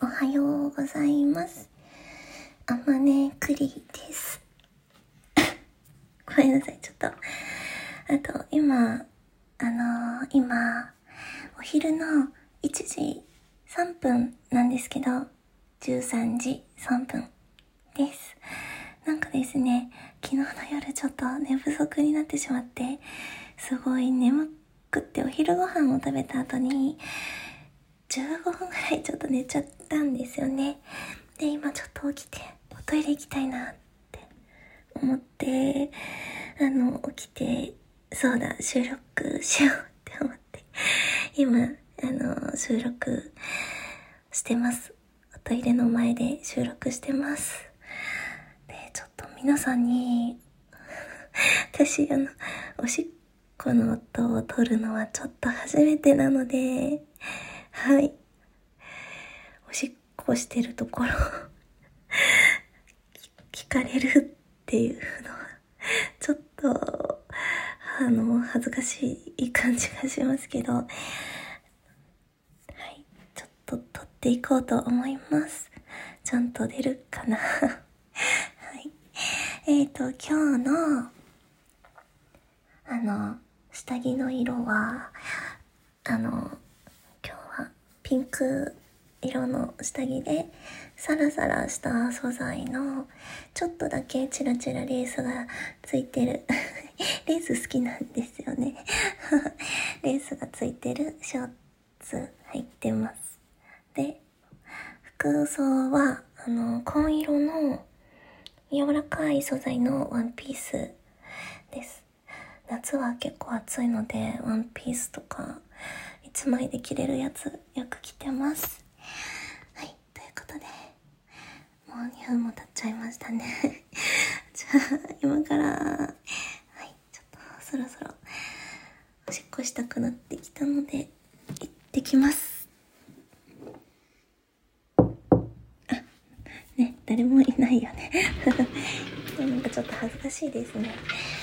おはようございます。あまねくりです。ごめんなさい、ちょっと。今、お昼の1時3分なんですけど、13時3分です。なんかですね、昨日の夜ちょっと寝不足になってしまって、すごい眠くってお昼ご飯を食べた後に、15分ぐらいちょっと寝ちゃったんですよね。で、今ちょっと起きて、おトイレ行きたいなって思って、起きて、そうだ、収録しようって思って、今、収録してます。おトイレの前で収録してます。で、ちょっと皆さんに、私、おしっこの音を取るのはちょっと初めてなので、はい。おしっこしてるところ聞かれるっていうのは、ちょっと、恥ずかしい感じがしますけど、はい。ちょっと撮っていこうと思います。ちゃんと出るかなはい。今日の、下着の色は、今日はピンク色の下着で、サラサラした素材のちょっとだけチラチラレースがついてるレース好きなんですよねレースがついてるショーツ入ってます。で、服装は紺色の柔らかい素材のワンピースです。夏は結構暑いのでワンピースとか1枚で着れるやつよく着てます。はい、ということでもう2分も経っちゃいましたねじゃあ今からはい、ちょっとそろそろおしっこしたくなってきたので行ってきます。ね、誰もいないよねなんかちょっと恥ずかしいですね。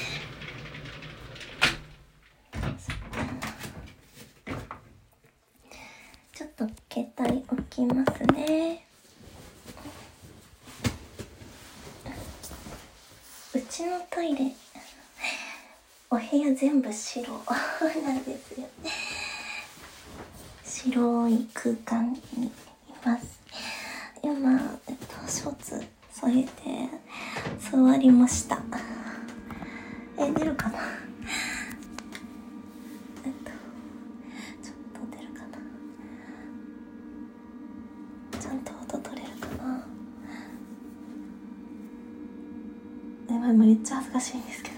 ちょっと携帯置きますね。うちのトイレお部屋全部白なんですよ。白い空間にいます。今、ショーツ添えて座りました。出るかな？ちょっと出るかな？ちゃんと音取れるかな？めっちゃ恥ずかしいんですけど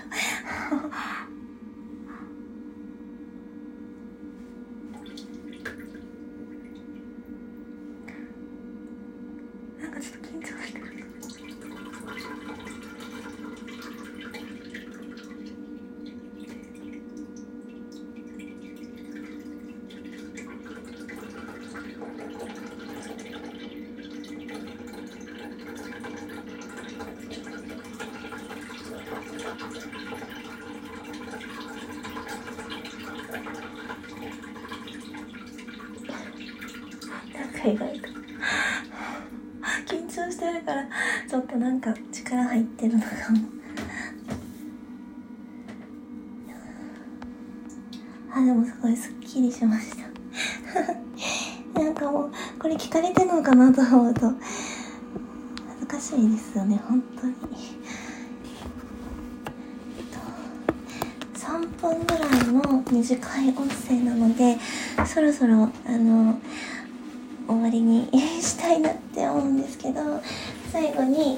なんかちょっと緊張してる。意外と緊張してるからちょっとなんか力入ってるのかもでもすごいすっきりしましたなんかもうこれ聞かれてるのかなと思うと恥ずかしいですよね、本当に。3分ぐらいの短い音声なのでそろそろ終わりにしたいなって思うんですけど、最後に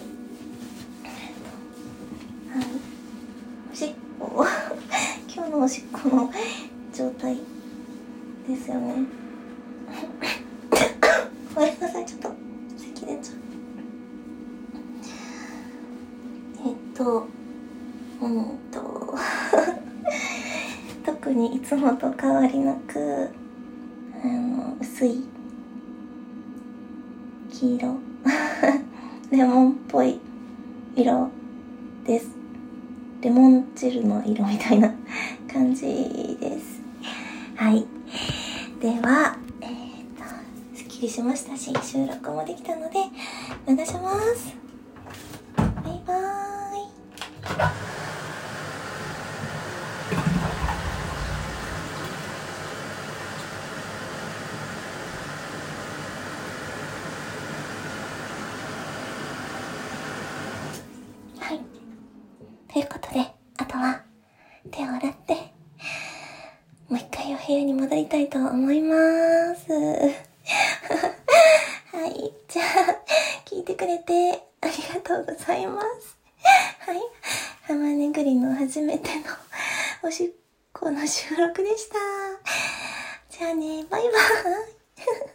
おしっこ今日のおしっこの状態ですよねごめんなさい、ちょっと咳出ちゃう。特にいつもと変わりなく薄い黄色レモンっぽい色です。レモン汁の色みたいな感じです。はい。では、スッキりしましたし、収録もできたので流します。バイバーイ。はい。ということで、あとは手を洗って、もう一回お部屋に戻りたいと思います。はい。じゃあ、聞いてくれてありがとうございます。はい。浜ねぐりの初めてのおしっこの収録でした。じゃあね、バイバーイ。